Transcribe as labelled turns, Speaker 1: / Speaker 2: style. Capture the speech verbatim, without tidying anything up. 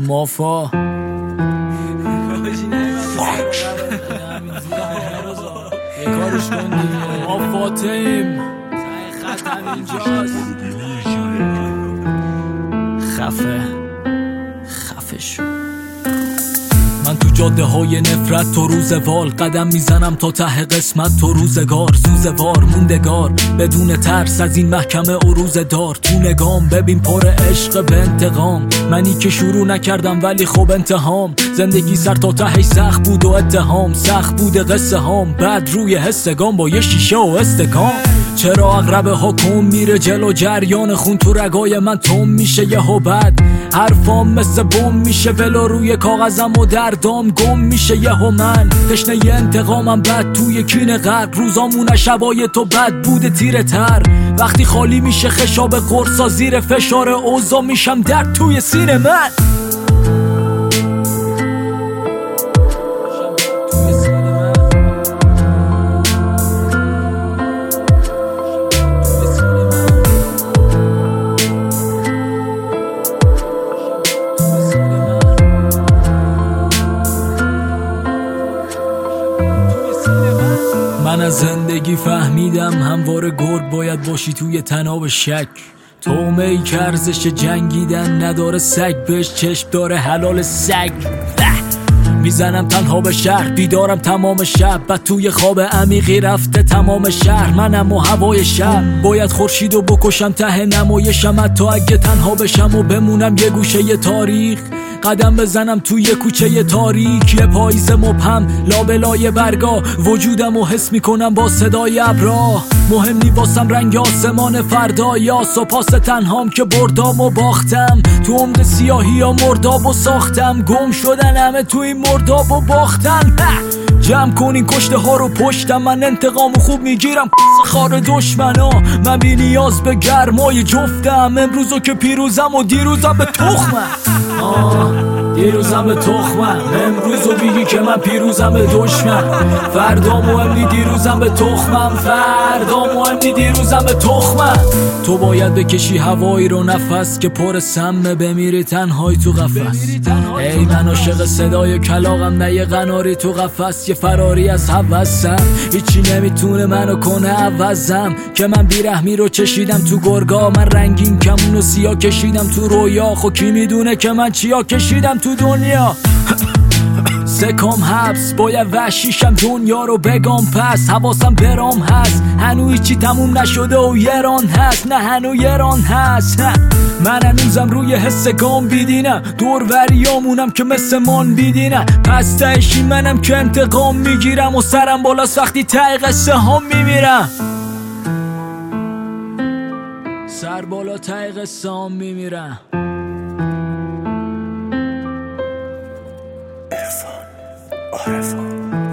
Speaker 1: مافا یه کارش کن دیگه مافا تیم خط همینجاست خفه خفه شو. من تو جاده های نفرت تو روزوال قدم میزنم تا ته قسمت تو روزگار سوزوار موندگار بدون ترس از این محکمه عروض دار تو نگام ببین پر عشق به انتقام منی که شروع نکردم ولی خب انتهام زندگی سر تا تهش سخت بود و اتهام سخت بود قصه هام بعد روی حسگام با یه شیشه و استکام چرا اغرب حکم میره جلو جریان خون تو رگای من تم میشه یهو بعد حرفام مثل بم میشه ولو روی کاغذم و دردام گم میشه یهو من تشنه ی انتقامم بد توی کین غرق روزامون شبای تو بد بوده تیره تر وقتی خالی میشه خشاب قرصا زیر فشار اوضاع میشم درد توی سینه من من از زندگی فهمیدم همواره گرگ باید باشی توی تناب شک تومه ای که ارزش جنگیدن نداره سگ بهش چشم داره حلال سگ میزنم تنها به شهر بیدارم تمام شب بعد توی خواب عمیقی رفته تمام شهر منم و هوای شب باید خورشیدو بکشم ته نمایشم حتی اگه تنها بشم و بمونم یه گوشه ی تاریخ قدم بزنم توی کوچه تاریک یه پاییز مبهم لابلای برگا وجودم و حس میکنم با صدای ابرا مهم نی واسم رنگ آسمان فردا یا سپاس تنهام که بردام و باختم تو عمق سیاهی یا مرداب و ساختم گم شدن همه توی مرداب و باختن جمع کنین کشته ها رو پشتم من انتقام خوب میگیرم خار دشمنا من بی نیاز به گرمای جفتم امروزو که پیروزم و دیروزم به تخمم دیروزم به تخمم امروزو بگی که من پیروزم به دشمن فردا مهم نی دیروزم به تخمم فردا مهم نی دیروزم به تخمم تو باید بکشی هوایی رو نفس که پر سمه بمیری تنهایی تو قفس ای من عاشق صدای کلاغم نه یه قناری تو قفس یه فراری از هوسم هیچی نمیتونه منو کنه عوضم که من بیرحمی رو چشیدم تو گرگا من رنگین کمون و سیاه کشیدم تو رویا خب کی میدونه که من چیا کشیدم تو دنیا سکام حبس باید وحشیشم دنیا رو بگم پس حواسم برام هست هنو هیچی تموم نشده و یران هست نه هنو یران هست من هنوزم روی حس گام بیدینم دور وریامونم که مثل من بیدینم پس تهشی منم که انتقام میگیرم و سرم بالاست وقتی ته قصه هم میمیرم سر بالا ته قصه هم میمیرم
Speaker 2: عرفان